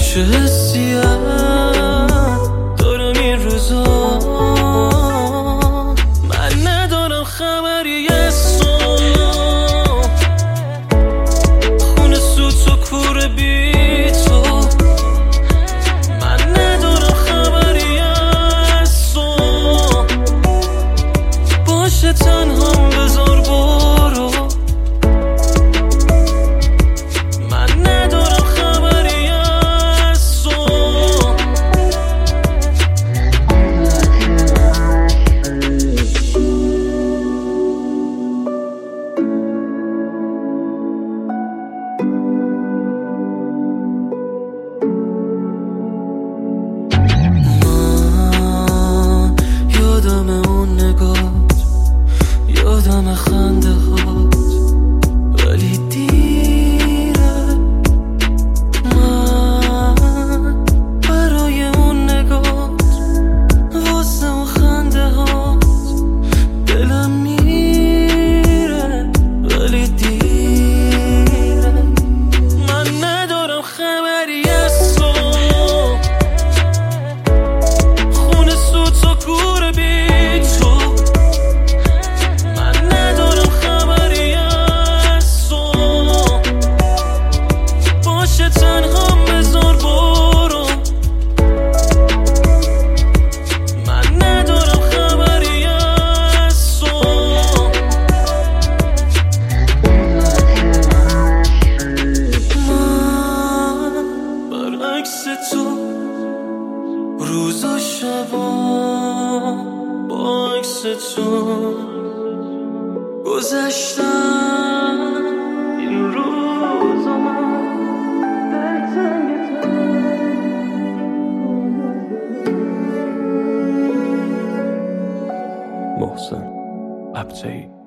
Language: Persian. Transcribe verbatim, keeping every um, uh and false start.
چه حسیه دارم این روزا، من ندارم خبری از تو، خونه سوت و کوره بی تو، من ندارم خبری از تو، باشه تنهام بذار برو، من ندارم خبری از تو. من یادم اون نگات، یادم خنده هات، ولی دیره. من برای اون نگات، واسه اون خنده هات دلم میره، ولی دیره. من ندارم خبری از تو، خونه سوت و کوره بی تو، من ندارم خبری از تو، باشه تنهام بذار برو، من ندارم خبری از تو. من برعکس تو روز و شبا با عکس تو گذشتم، این روزا دلتنگتم. محسن ابتهی.